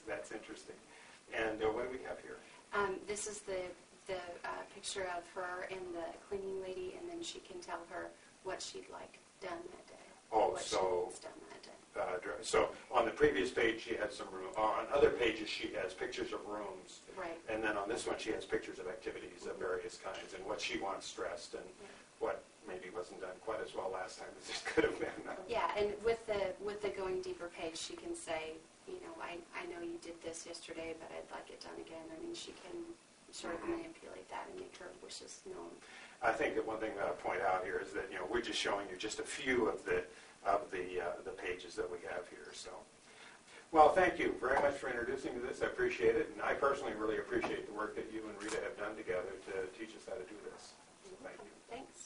That's interesting. And what do we have here? This is the picture of her and the cleaning lady, and then she can tell her what she'd like done that day. Oh, what so she needs done that day. So on the previous page she had some room. On other pages she has pictures of rooms. Right. And then on this one she has pictures of activities of various kinds and what she wants stressed and what maybe wasn't done quite as well last time as it could have been. Yeah, and with the going deeper page, she can say, I know you did this yesterday, but I'd like it done again. I mean, she can sort of manipulate that and make her wishes known. I think that one thing that I'll point out here is that we're just showing you just a few of the pages that we have here. So, well, thank you very much for introducing me to this. I appreciate it, and I personally really appreciate the work that you and Rita have done together to teach us how to do this. So thank you. Thanks.